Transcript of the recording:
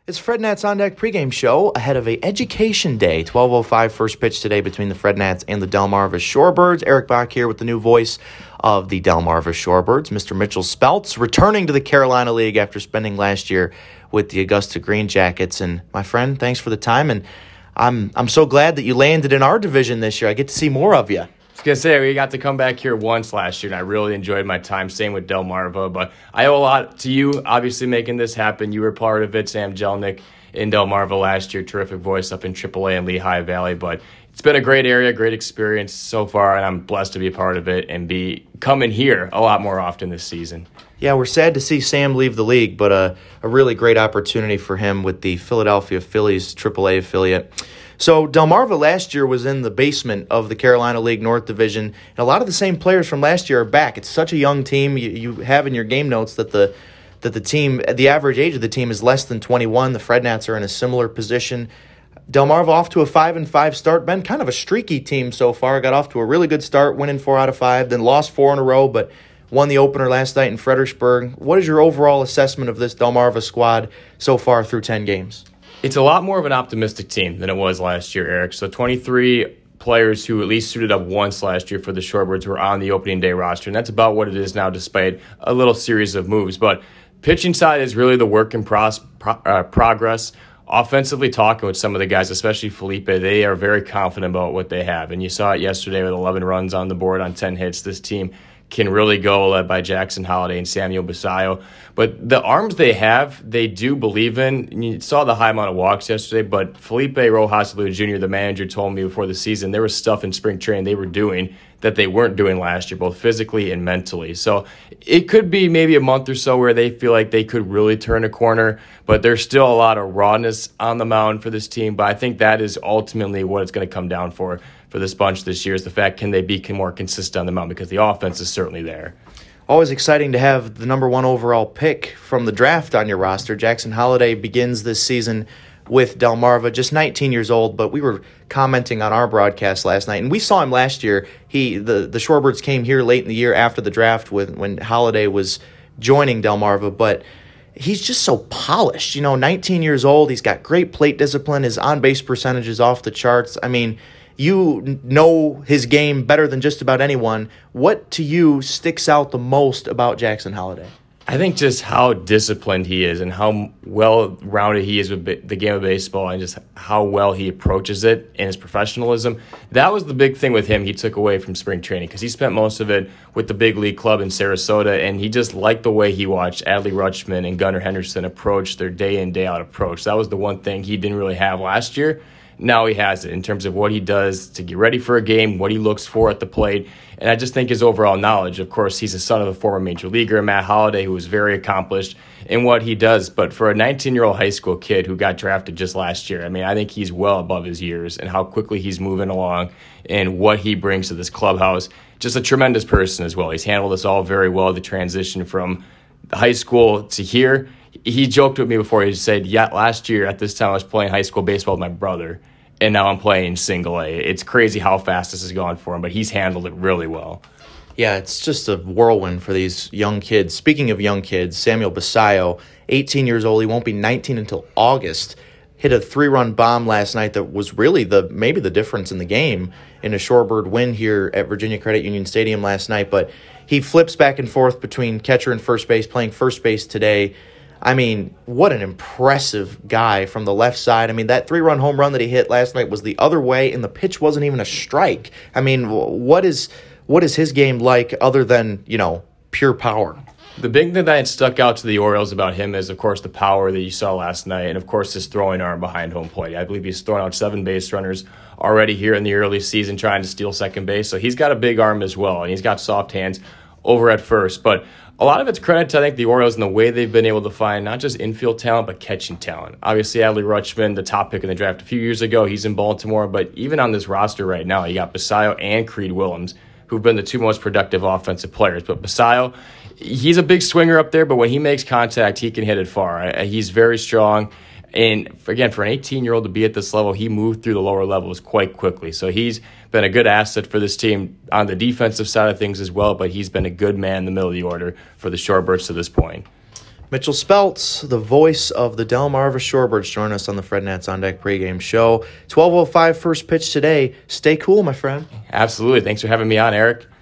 It's Fred Nats On Deck pregame show ahead of a Education Day. 12:05 first pitch today between the Fred Nats and the Delmarva Shorebirds. Eric Bach here with the new voice of the Delmarva Shorebirds, Mr. Mitchell Speltz, returning to the Carolina League after spending last year with the Augusta Green Jackets. And my friend, thanks for the time. And I'm so glad that you landed in our division this year. I get to see more of you. I was going to say, we got to come back here once last year, and I really enjoyed my time. Same with Delmarva, but I owe a lot to you, obviously, making this happen. You were part of it, Sam Jelnick in Delmarva last year. Terrific voice up in AAA and Lehigh Valley, but it's been a great area, great experience so far, and I'm blessed to be a part of it and be coming here a lot more often this season. Yeah, we're sad to see Sam leave the league, but a really great opportunity for him with the Philadelphia Phillies AAA affiliate. So Delmarva last year was in the basement of the Carolina League North Division, and a lot of the same players from last year are back. It's such a young team. You have in your game notes that the team, the average age of the team is less than 21. The Fred Nats are in a similar position. Delmarva off to a 5-5 start. Been kind of a streaky team so far. Got off to a really good start, winning 4 out of 5, then lost 4 in a row, but won the opener last night in Fredericksburg. What is your overall assessment of this Delmarva squad so far through 10 games? It's a lot more of an optimistic team than it was last year, Eric. So 23 players who at least suited up once last year for the Shorebirds were on the opening day roster, and that's about what it is now despite a little series of moves. But pitching side is really the work in progress. Offensively, talking with some of the guys, especially Felipe, they are very confident about what they have. And you saw it yesterday with 11 runs on the board on 10 hits. This team can really go, led by Jackson Holliday and Samuel Basayo. But the arms they have, they do believe in. And you saw the high amount of walks yesterday, but Felipe Rojas Jr., the manager, told me before the season there was stuff in spring training they were doing that they weren't doing last year, both physically and mentally. So it could be maybe a month or so where they feel like they could really turn a corner, but there's still a lot of rawness on the mound for this team. But I think that is ultimately what it's going to come down for this bunch this year, is the fact, can they be more consistent on the mound, because the offense is certainly there. Always exciting to have the number 1 overall pick from the draft on your roster. Jackson Holliday begins this season with Delmarva, just 19 years old, but we were commenting on our broadcast last night, and we saw him last year. The Shorebirds came here late in the year after the draft when Holliday was joining Delmarva, but he's just so polished. 19 years old, he's got great plate discipline, his on-base percentage is off the charts. I mean, you know his game better than just about anyone. What to you sticks out the most about Jackson Holliday? I think just how disciplined he is and how well-rounded he is with the game of baseball, and just how well he approaches it and his professionalism. That was the big thing with him he took away from spring training, because he spent most of it with the big league club in Sarasota, and he just liked the way he watched Adley Rutschman and Gunnar Henderson approach their day-in, day-out approach. That was the one thing he didn't really have last year. Now he has it in terms of what he does to get ready for a game, what he looks for at the plate. And I just think his overall knowledge, of course, he's a son of a former major leaguer, Matt Holliday, who was very accomplished in what he does. But for a 19-year-old high school kid who got drafted just last year, I think he's well above his years, and how quickly he's moving along and what he brings to this clubhouse. Just a tremendous person as well. He's handled this all very well, the transition from high school to here. He joked with me before. He said, yeah, last year at this time I was playing high school baseball with my brother, and now I'm playing single A. It's crazy how fast this has gone for him, but he's handled it really well. Yeah, it's just a whirlwind for these young kids. Speaking of young kids, Samuel Basayo, 18 years old. He won't be 19 until August. Hit a 3-run bomb last night that was really maybe the difference in the game in a Shorebird win here at Virginia Credit Union Stadium last night. But he flips back and forth between catcher and first base, playing first base today. What an impressive guy from the left side. That 3-run home run that he hit last night was the other way, and the pitch wasn't even a strike. What is his game like other than, pure power? The big thing that stuck out to the Orioles about him is, of course, the power that you saw last night, and, of course, his throwing arm behind home plate. I believe he's thrown out 7 base runners already here in the early season trying to steal second base, so he's got a big arm as well, and he's got soft hands over at first. But a lot of it's credit to, I think, the Orioles and the way they've been able to find not just infield talent, but catching talent. Obviously, Adley Rutschman, the top pick in the draft a few years ago, he's in Baltimore. But even on this roster right now, you got Basayo and Creed Willems, who've been the 2 most productive offensive players. But Basayo, he's a big swinger up there, but when he makes contact, he can hit it far. He's very strong. And again, for an 18-year-old to be at this level, he moved through the lower levels quite quickly. So he's been a good asset for this team on the defensive side of things as well, but he's been a good man in the middle of the order for the Shorebirds to this point. Mitchell Speltz, the voice of the Delmarva Shorebirds, join us on the Fred Nats On Deck pregame show. 12:05 first pitch today. Stay cool, my friend. Absolutely. Thanks for having me on, Eric.